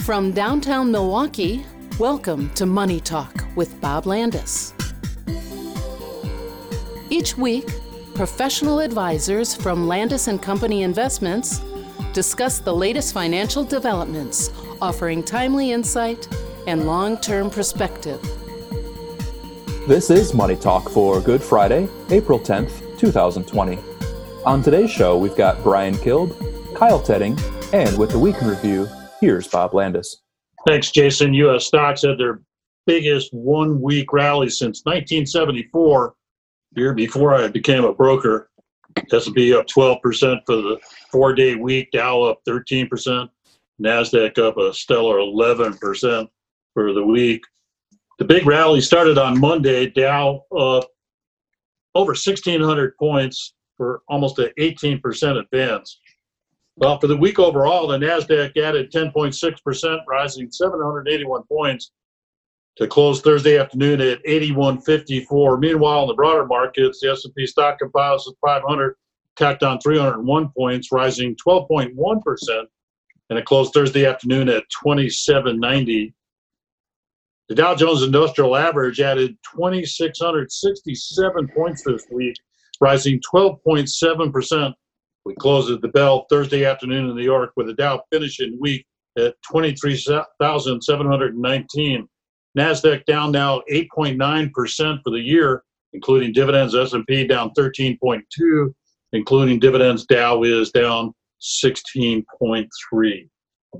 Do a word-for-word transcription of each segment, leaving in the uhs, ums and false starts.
From downtown Milwaukee, welcome to Money Talk with Bob Landis. Each week, professional advisors from Landis and Company Investments discuss the latest financial developments, offering timely insight and long-term perspective. This is Money Talk for Good Friday, April tenth, twenty twenty. On today's show, we've got Brian Kilb, Kyle Tedding, and with the Week in Review, here's Bob Landis. Thanks, Jason. U S stocks had their biggest one-week rally since nineteen seventy-four, the year before I became a broker. S and P up twelve percent for the four-day week, Dow up thirteen percent, NASDAQ up a stellar eleven percent for the week. The big rally started on Monday, Dow up over sixteen hundred points for almost an eighteen percent advance. Well, for the week overall, the NASDAQ added ten point six percent, rising seven hundred eighty-one points to close Thursday afternoon at eighty-one fifty-four. Meanwhile, in the broader markets, the S and P stock composite five hundred tacked on three hundred one points, rising twelve point one percent, and it closed Thursday afternoon at twenty-seven ninety. The Dow Jones Industrial Average added two thousand six hundred sixty-seven points this week, rising twelve point seven percent. We closed at the bell Thursday afternoon in New York with the Dow finishing week at twenty-three thousand seven hundred nineteen. NASDAQ down now eight point nine percent for the year, including dividends. S and P down thirteen point two, including dividends. Dow is down sixteen point three.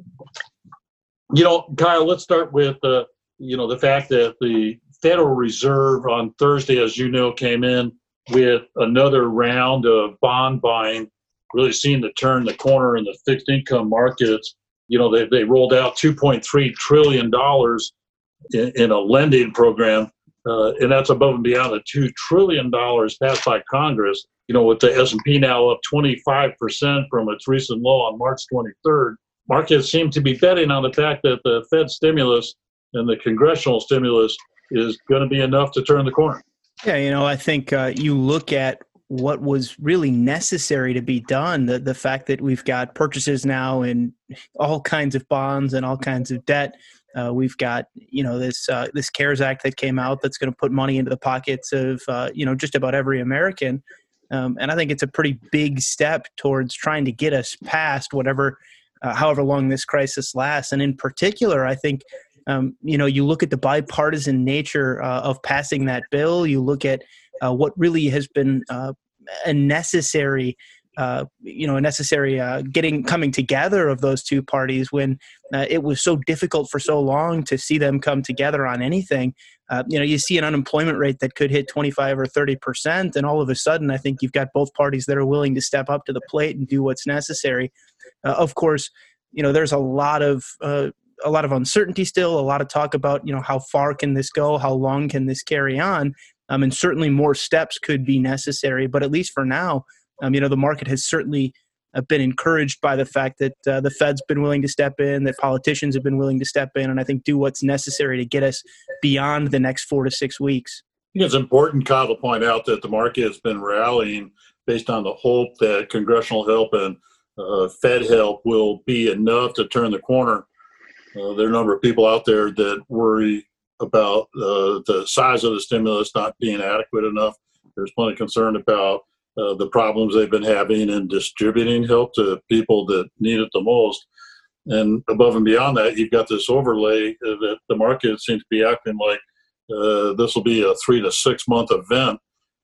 You know, Kyle, let's start with uh, you know the fact that the Federal Reserve on Thursday, as you know, came in with another round of bond buying. Really seemed to turn the corner in the fixed income markets. You know, they, they rolled out two point three trillion dollars in, in a lending program, uh, and that's above and beyond the two trillion dollars passed by Congress. You know, with the S and P now up twenty-five percent from its recent low on March twenty-third, markets seem to be betting on the fact that the Fed stimulus and the congressional stimulus is going to be enough to turn the corner. Yeah, you know, I think uh, you look at what was really necessary to be done, the, the fact that we've got purchases now in all kinds of bonds and all kinds of debt. Uh, we've got, you know, this uh, this CARES Act that came out that's going to put money into the pockets of, uh, you know, just about every American. Um, and I think it's a pretty big step towards trying to get us past whatever, uh, however long this crisis lasts. And in particular, I think, um, you know, you look at the bipartisan nature uh, of passing that bill, you look at Uh, what really has been uh, a necessary, uh, you know, a necessary uh, getting coming together of those two parties when uh, it was so difficult for so long to see them come together on anything. Uh, you know, you see an unemployment rate that could hit twenty-five or thirty percent, and all of a sudden, I think you've got both parties that are willing to step up to the plate and do what's necessary. Uh, of course, you know, there's a lot of uh, a lot of uncertainty still, a lot of talk about, you know, how far can this go, how long can this carry on. Um, and certainly more steps could be necessary. But at least for now, um, you know, the market has certainly uh, been encouraged by the fact that uh, the Fed's been willing to step in, that politicians have been willing to step in, and I think do what's necessary to get us beyond the next four to six weeks. I think it's important, Kyle, to point out that the market has been rallying based on the hope that congressional help and uh, Fed help will be enough to turn the corner. Uh, there are a number of people out there that worry about uh, the size of the stimulus not being adequate enough. There's plenty of concern about uh, the problems they've been having in distributing help to people that need it the most. And above and beyond that, you've got this overlay that the market seems to be acting like uh, this will be a three to six month event,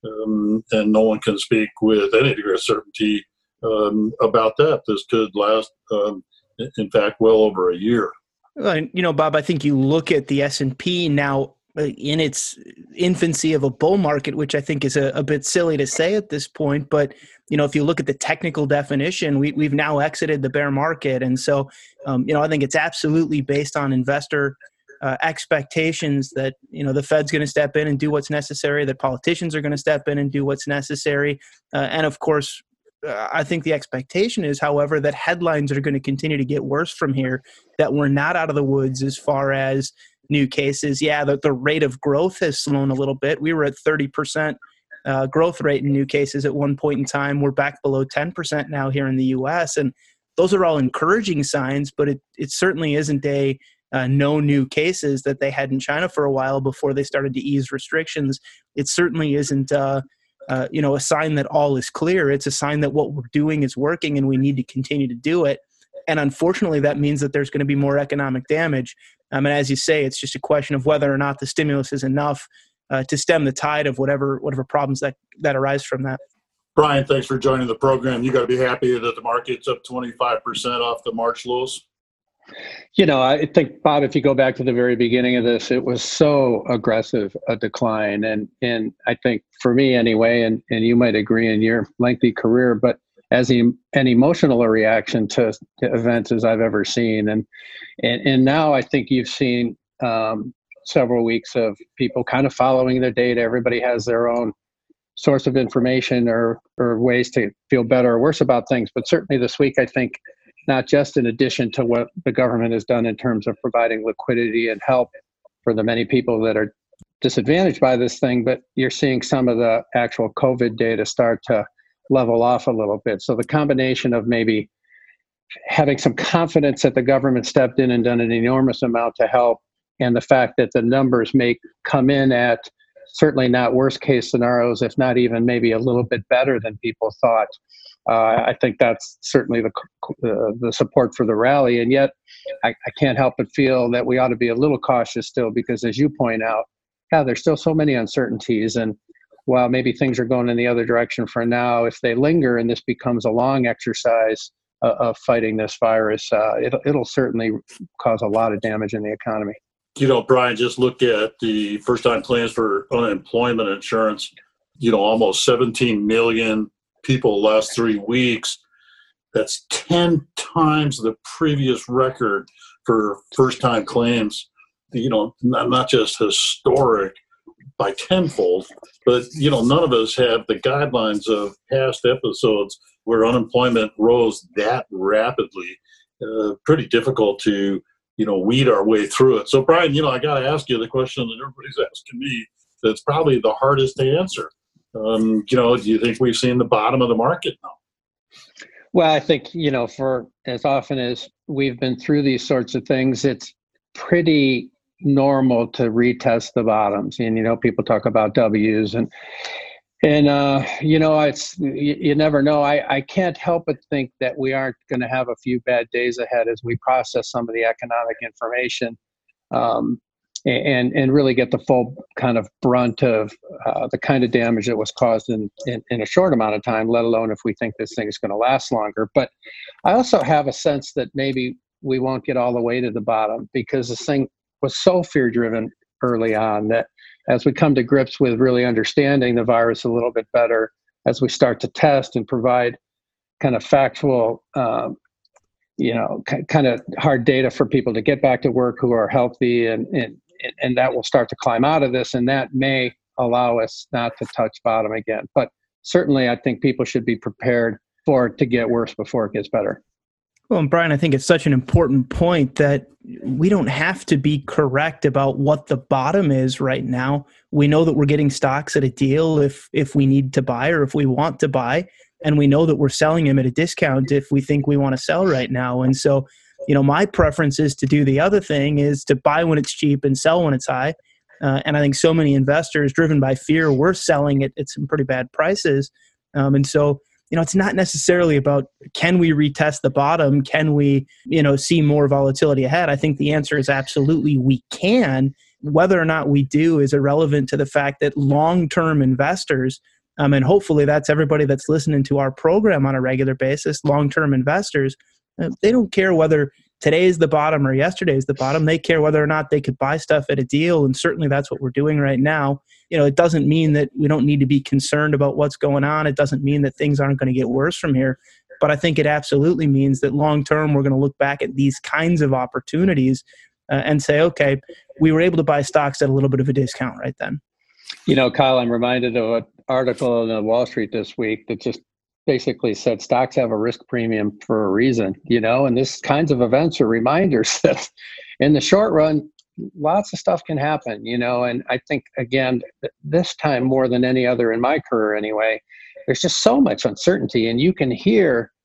um, and no one can speak with any degree of certainty um, about that. This could last, um, in fact, well over a year. You know, Bob, I think you look at the S and P now in its infancy of a bull market, which I think is a, a bit silly to say at this point. But, you know, if you look at the technical definition, we, we've now exited the bear market. And so, um, you know, I think it's absolutely based on investor uh, expectations that, you know, the Fed's going to step in and do what's necessary, that politicians are going to step in and do what's necessary. Uh, and of course, I think the expectation is, however, that headlines are going to continue to get worse from here, that we're not out of the woods as far as new cases. Yeah, the, the rate of growth has slowed a little bit. We were at thirty percent uh, growth rate in new cases at one point in time. We're back below ten percent now here in the U S. And those are all encouraging signs, but it, it certainly isn't a uh, no new cases that they had in China for a while before they started to ease restrictions. It certainly isn't uh, uh, you know, a sign that all is clear. It's a sign that what we're doing is working and we need to continue to do it. And unfortunately, that means that there's going to be more economic damage. Um, and as you say, it's just a question of whether or not the stimulus is enough uh, to stem the tide of whatever whatever problems that, that arise from that. Brian, thanks for joining the program. You got to be happy that the market's up twenty-five percent off the March lows. You know, I think, Bob, if you go back to the very beginning of this, it was so aggressive a decline. And and I think for me anyway, and, and you might agree in your lengthy career, but as an emotional a reaction to, to events as I've ever seen. And, and, and now I think you've seen um, several weeks of people kind of following their data. Everybody has their own source of information or, or ways to feel better or worse about things. But certainly this week, I think, not just in addition to what the government has done in terms of providing liquidity and help for the many people that are disadvantaged by this thing, but you're seeing some of the actual COVID data start to level off a little bit. So the combination of maybe having some confidence that the government stepped in and done an enormous amount to help, and the fact that the numbers may come in at certainly not worst case scenarios, if not even maybe a little bit better than people thought. Uh, I think that's certainly the uh, the support for the rally. And yet I, I can't help but feel that we ought to be a little cautious still, because as you point out, yeah, there's still so many uncertainties. And while maybe things are going in the other direction for now, if they linger and this becomes a long exercise uh, of fighting this virus, uh, it'll, it'll certainly cause a lot of damage in the economy. You know, Brian, just look at the first-time claims for unemployment insurance. You know, almost seventeen million people last three weeks. That's ten times the previous record for first-time claims. You know, not, not just historic by tenfold, but, you know, none of us have the guidelines of past episodes where unemployment rose that rapidly. Uh, pretty difficult to, you know, weed our way through it. So, Brian, you know, I got to ask you the question that everybody's asking me that's probably the hardest to answer. Um, you know, do you think we've seen the bottom of the market now? Well, I think, you know, for as often as we've been through these sorts of things, it's pretty normal to retest the bottoms. And, you know, people talk about W's and, and uh, you know, it's, you, you never know. I, I can't help but think that we aren't going to have a few bad days ahead as we process some of the economic information um, and, and really get the full kind of brunt of uh, the kind of damage that was caused in, in, in a short amount of time, let alone if we think this thing is going to last longer. But I also have a sense that maybe we won't get all the way to the bottom, because this thing was so fear-driven early on that as we come to grips with really understanding the virus a little bit better, as we start to test and provide kind of factual, um, you know, k- kind of hard data for people to get back to work who are healthy, and, and, and that will start to climb out of this, and that may allow us not to touch bottom again. But certainly I think people should be prepared for it to get worse before it gets better. Well, and Brian, I think it's such an important point that we don't have to be correct about what the bottom is right now. We know that we're getting stocks at a deal if if we need to buy or if we want to buy, and we know that we're selling them at a discount if we think we want to sell right now. And so, you know, my preference is to do the other thing, is to buy when it's cheap and sell when it's high. Uh, and I think so many investors, driven by fear, were selling it at some pretty bad prices. Um, and so, you know, it's not necessarily about, can we retest the bottom? Can we, you know, see more volatility ahead? I think the answer is absolutely we can. Whether or not we do is irrelevant to the fact that long-term investors, um, and hopefully that's everybody that's listening to our program on a regular basis, long-term investors, uh, they don't care whether today is the bottom or yesterday is the bottom. They care whether or not they could buy stuff at a deal. And certainly that's what we're doing right now. You know, it doesn't mean that we don't need to be concerned about what's going on. It doesn't mean that things aren't going to get worse from here. But I think it absolutely means that long term, we're going to look back at these kinds of opportunities uh, and say, okay, we were able to buy stocks at a little bit of a discount right then. You know, Kyle, I'm reminded of an article in the Wall Street this week that just basically said stocks have a risk premium for a reason, you know, and this kinds of events are reminders that in the short run, lots of stuff can happen, you know, and I think, again, this time more than any other in my career anyway, there's just so much uncertainty, and you can hear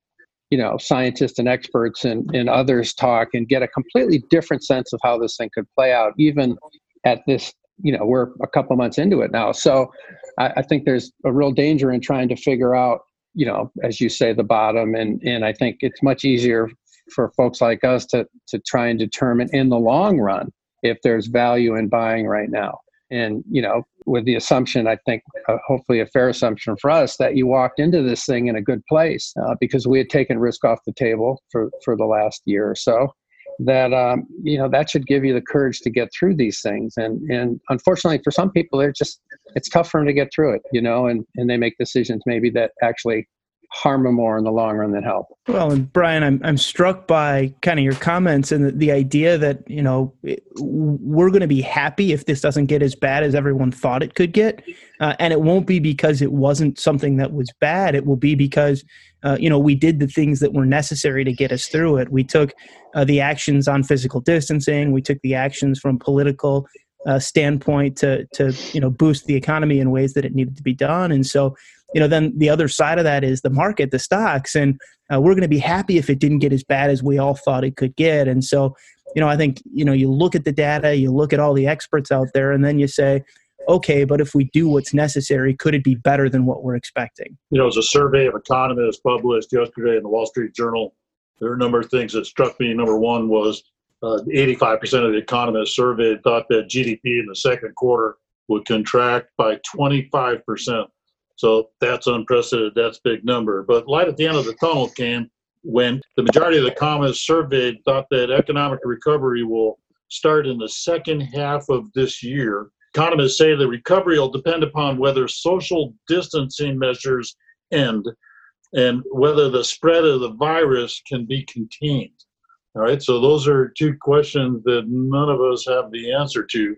you know, scientists and experts and, and others talk and get a completely different sense of how this thing could play out, even at this, you know, we're a couple months into it now. So I, I think there's a real danger in trying to figure out, you know, as you say, the bottom. And, and I think it's much easier for folks like us to, to try and determine in the long run if there's value in buying right now. And, you know, with the assumption, I think, uh, hopefully a fair assumption for us, that you walked into this thing in a good place uh, because we had taken risk off the table for, for the last year or so, that, um, you know, that should give you the courage to get through these things. And, and unfortunately for some people, they're just, it's tough for them to get through it, you know, and, and they make decisions maybe that actually harm them more in the long run than help. Well, and Brian, I'm I'm struck by kind of your comments and the, the idea that, you know, we're going to be happy if this doesn't get as bad as everyone thought it could get. Uh, and it won't be because it wasn't something that was bad. It will be because, uh, you know, we did the things that were necessary to get us through it. We took uh, the actions on physical distancing. We took the actions from political uh, standpoint to, to, you know, boost the economy in ways that it needed to be done. And so, you know, then the other side of that is the market, the stocks, and uh, we're going to be happy if it didn't get as bad as we all thought it could get. And so, you know, I think, you know, you look at the data, you look at all the experts out there, and then you say, okay, but if we do what's necessary, could it be better than what we're expecting? You know, it was a survey of economists published yesterday in the Wall Street Journal. There are a number of things that struck me. Number one was uh, eighty-five percent of the economists surveyed thought that G D P in the second quarter would contract by twenty-five percent. So that's unprecedented. That's a big number. But light at the end of the tunnel came when the majority of the economists surveyed thought that economic recovery will start in the second half of this year. Economists say the recovery will depend upon whether social distancing measures end and whether the spread of the virus can be contained. All right, so those are two questions that none of us have the answer to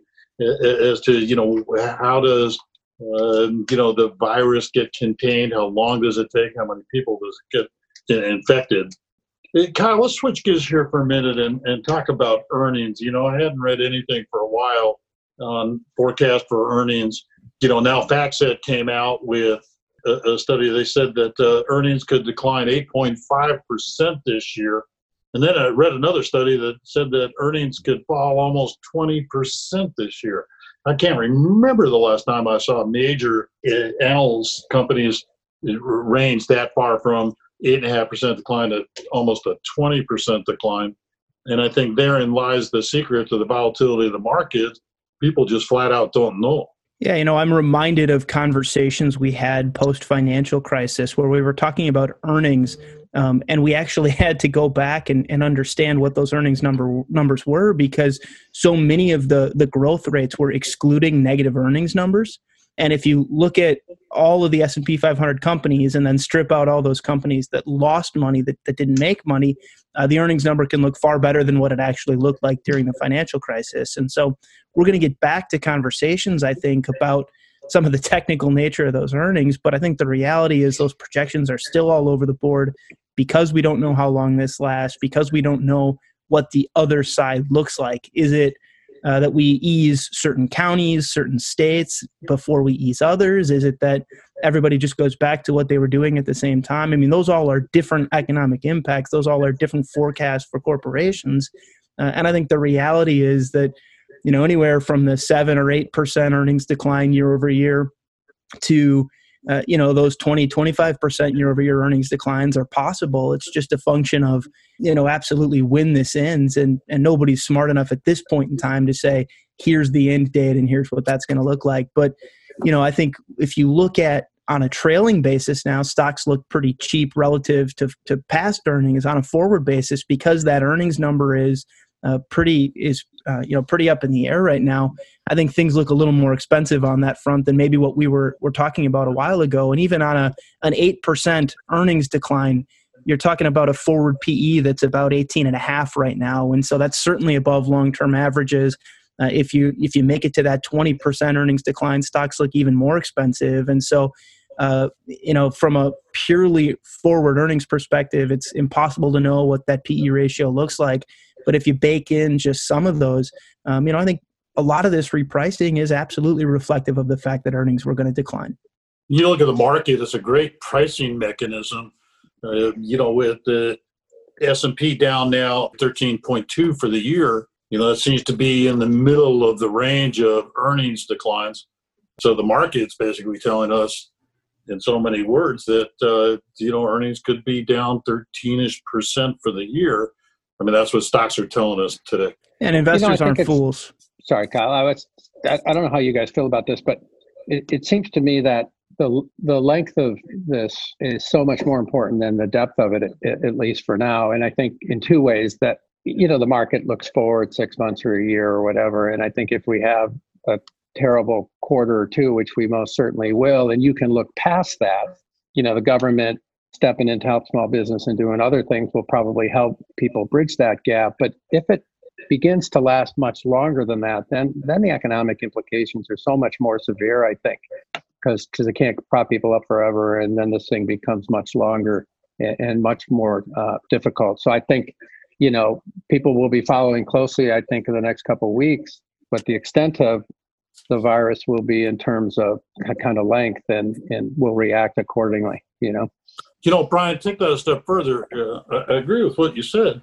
as to, you know, how does Uh, you know, the virus get contained? How long does it take? How many people does it get infected? Hey, Kyle, let's switch gears here for a minute and, and talk about earnings. You know, I hadn't read anything for a while on forecast for earnings. You know, now FactSet came out with a, a study. They said that uh, earnings could decline eight point five percent this year. And then I read another study that said that earnings could fall almost twenty percent this year. I can't remember the last time I saw major uh, analyst companies range that far from eight point five percent decline to almost a twenty percent decline. And I think therein lies the secret to the volatility of the market. People just flat out don't know. Yeah, you know, I'm reminded of conversations we had post-financial crisis where we were talking about earnings, um, and we actually had to go back and, and understand what those earnings number numbers were, because so many of the, the growth rates were excluding negative earnings numbers. And if you look at all of the S and P five hundred companies and then strip out all those companies that lost money, that, that didn't make money, uh, the earnings number can look far better than what it actually looked like during the financial crisis. And so we're going to get back to conversations, I think, about some of the technical nature of those earnings. But I think the reality is those projections are still all over the board because we don't know how long this lasts, because we don't know what the other side looks like. Is it Uh, that we ease certain counties, certain states before we ease others? Is it that everybody just goes back to what they were doing at the same time? I mean, those all are different economic impacts. Those all are different forecasts for corporations. Uh, and I think the reality is that, you know, anywhere from the seven or eight percent earnings decline year over year to Uh, you know, those twenty, twenty-five percent year over year earnings declines are possible. It's just a function of, you know, absolutely when this ends. And, and nobody's smart enough at this point in time to say, here's the end date and here's what that's going to look like. But, you know, I think if you look at on a trailing basis now, stocks look pretty cheap relative to, to past earnings on a forward basis because that earnings number is uh, pretty is uh, you know pretty up in the air right now. I think things look a little more expensive on that front than maybe what we were were talking about a while ago. And even on a an eight percent earnings decline, you're talking about a forward P E that's about eighteen and a half right now, and so that's certainly above long-term averages. Uh, if you if you make it to that twenty percent earnings decline, stocks look even more expensive. And so, uh, you know, from a purely forward earnings perspective, it's impossible to know what that P E ratio looks like. But if you bake in just some of those, um, you know, I think a lot of this repricing is absolutely reflective of the fact that earnings were going to decline. You look at the market, it's a great pricing mechanism. Uh, you know, with the S and P down now thirteen point two for the year, you know, that seems to be in the middle of the range of earnings declines. So the market's basically telling us in so many words that, uh, you know, earnings could be down thirteen-ish percent for the year. I mean, that's what stocks are telling us today. And investors you know, aren't fools. Sorry, Kyle. I, was, I, I don't know how you guys feel about this, but it, it seems to me that the the length of this is so much more important than the depth of it, at, at least for now. And I think in two ways that, you know, the market looks forward six months or a year or whatever. And I think if we have a terrible quarter or two, which we most certainly will, and you can look past that, you know, the government stepping in to help small business and doing other things will probably help people bridge that gap. But if it begins to last much longer than that, then then the economic implications are so much more severe, I think, because because it can't prop people up forever, and then this thing becomes much longer and, and much more uh, difficult. So I think, you know, people will be following closely, I think, in the next couple of weeks, but the extent of the virus will be in terms of kind of length, and, and will react accordingly, you know. You know, Brian, take that a step further. Uh, I, I agree with what you said.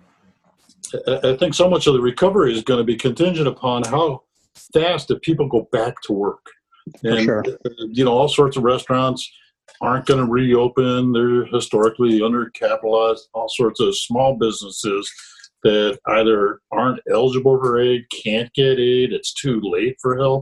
I, I think so much of the recovery is going to be contingent upon how fast do people go back to work. And, sure. uh, you know, all sorts of restaurants aren't going to reopen. They're historically undercapitalized. All sorts of small businesses that either aren't eligible for aid, can't get aid, it's too late for help.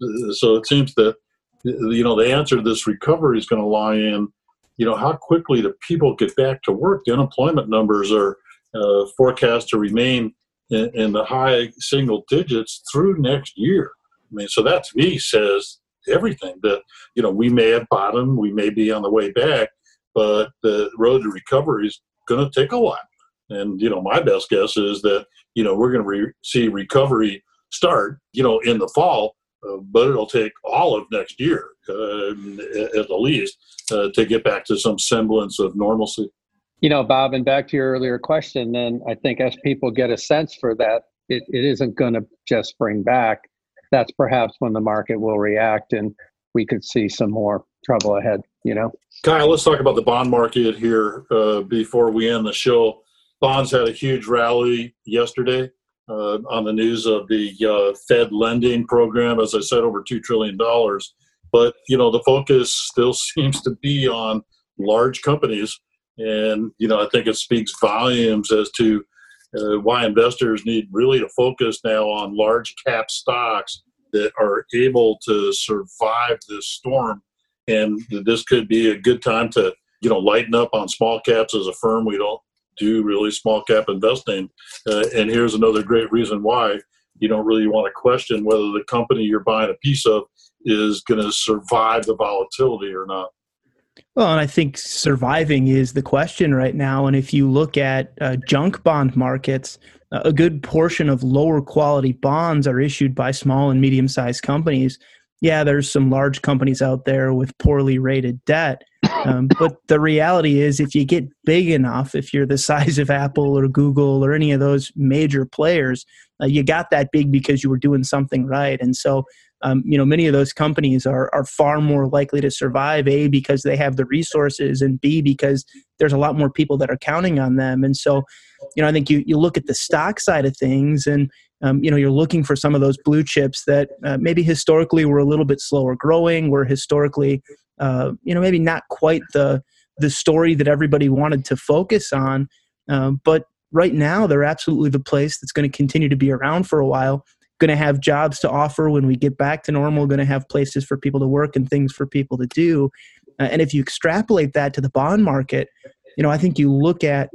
So it seems that, you know, the answer to this recovery is going to lie in, you know, how quickly do people get back to work? The unemployment numbers are uh, forecast to remain in, in the high single digits through next year. I mean, so that to me says everything that, you know, we may have bottomed, we may be on the way back, but the road to recovery is going to take a while. And, you know, my best guess is that, you know, we're going to re- see recovery start, you know, in the fall, uh, but it'll take all of next year, uh, at the least, uh, to get back to some semblance of normalcy. You know, Bob, and back to your earlier question, then I think as people get a sense for that, it, it isn't going to just spring back. That's perhaps when the market will react and we could see some more trouble ahead, you know? Kyle, let's talk about the bond market here uh, before we end the show. Bonds had a huge rally yesterday uh, on the news of the uh, Fed lending program, as I said, over two trillion dollars. But, you know, the focus still seems to be on large companies. And, you know, I think it speaks volumes as to uh, why investors need really to focus now on large cap stocks that are able to survive this storm. And this could be a good time to, you know, lighten up on small caps. As a firm, we don't do really small cap investing. Uh, and here's another great reason why you don't really want to question whether the company you're buying a piece of is going to survive the volatility or not. Well, and I think surviving is the question right now. And if you look at uh, junk bond markets, uh, a good portion of lower quality bonds are issued by small and medium-sized companies. Yeah, there's some large companies out there with poorly rated debt. Um, but the reality is, if you get big enough, if you're the size of Apple or Google or any of those major players, uh, you got that big because you were doing something right. And so, um, you know, many of those companies are are far more likely to survive, A, because they have the resources, and B, because there's a lot more people that are counting on them. And so, you know, I think you, you look at the stock side of things, and Um, you know, you're looking for some of those blue chips that uh, maybe historically were a little bit slower growing, were historically, uh, you know, maybe not quite the the story that everybody wanted to focus on. Um, but right now, they're absolutely the place that's going to continue to be around for a while, going to have jobs to offer when we get back to normal, going to have places for people to work and things for people to do. Uh, and if you extrapolate that to the bond market, you know, I think you look at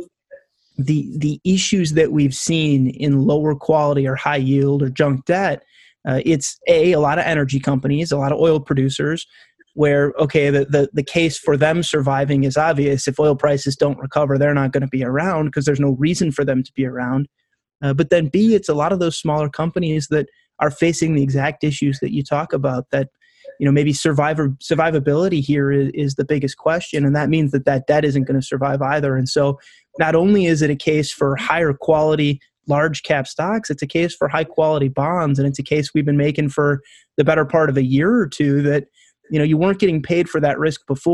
the the issues that we've seen in lower quality or high yield or junk debt. Uh, it's a a lot of energy companies, a lot of oil producers, where okay, the, the the case for them surviving is obvious. If oil prices don't recover, they're not going to be around because there's no reason for them to be around. Uh, but then B, it's a lot of those smaller companies that are facing the exact issues that you talk about. That, you know, maybe survivor survivability here is, is the biggest question, and that means that that debt isn't going to survive either. And so, not only is it a case for higher quality large cap stocks, it's a case for high quality bonds, and it's a case we've been making for the better part of a year or two. That, you know, you weren't getting paid for that risk before.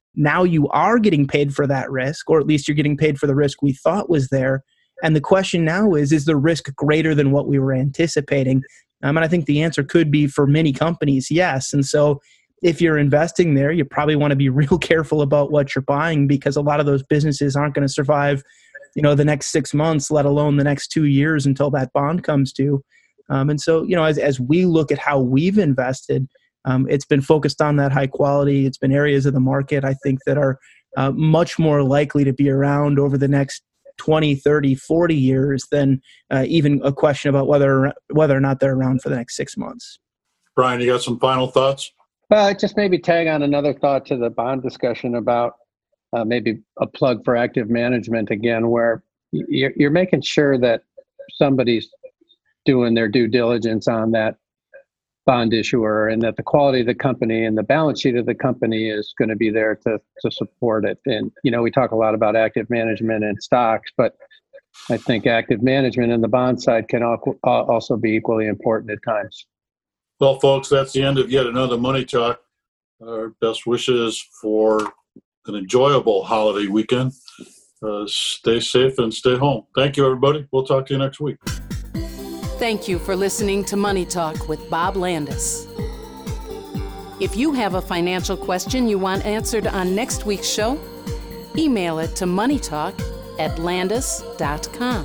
now you are getting paid for that risk, or at least you're getting paid for the risk we thought was there. And the question now is, is the risk greater than what we were anticipating? Um, and I think the answer could be for many companies, yes. And so if you're investing there, you probably want to be real careful about what you're buying, because a lot of those businesses aren't going to survive, you know, the next six months, let alone the next two years until that bond comes due. Um, and so, you know, as, as we look at how we've invested, um, it's been focused on that high quality. It's been areas of the market, I think, that are uh, much more likely to be around over the next twenty, thirty, forty years than uh, even a question about whether whether or not they're around for the next six months. Brian, you got some final thoughts? Well, just maybe tag on another thought to the bond discussion about uh, maybe a plug for active management again, where you're, you're making sure that somebody's doing their due diligence on that bond issuer, and that the quality of the company and the balance sheet of the company is going to be there to to support it. And, you know, we talk a lot about active management and stocks, but I think active management in the bond side can also be equally important at times. Well, folks, that's the end of yet another Money Talk. Our best wishes for an enjoyable holiday weekend. Uh, stay safe and stay home. Thank you, everybody. We'll talk to you next week. Thank you for listening to Money Talk with Bob Landis. If you have a financial question you want answered on next week's show, email it to moneytalk at landis dot com.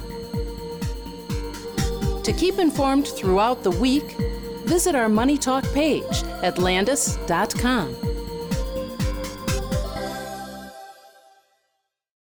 To keep informed throughout the week, visit our Money Talk page at landis dot com.